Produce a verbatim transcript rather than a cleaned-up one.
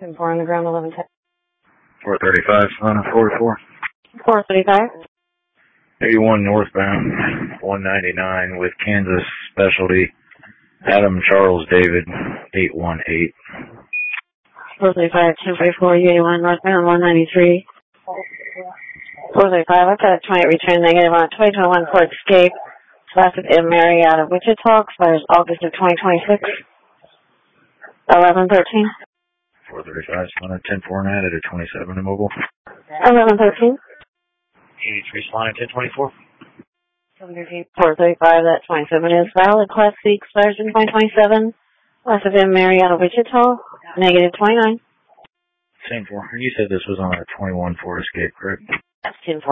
ten four on the ground, eleven ten. four thirty-five, on a forty-four. four thirty-five. eighty-one northbound, one ninety-nine with Kansas Specialty. Adam Charles David, eight one eight. four thirty-five, ten forty-four, eighty-one northbound, one ninety-three. four thirty-five, I've got a twenty return negative on a twenty twenty-one Ford Escape. Class of M. Mary out of Wichita, expires August of twenty twenty-six. eleven thirteen. four thirty-five, on a ten four nine at a twenty-seven immobile. eleven thirteen. eighty-three, on a ten twenty-four. seven thirteen. four thirty-five, that twenty-seven is valid. Class C expires in twenty twenty-seven. Class of M. Mary out of Wichita, negative twenty-nine. Same four. You said this was on a twenty-one Ford Escape, correct? That's ten four.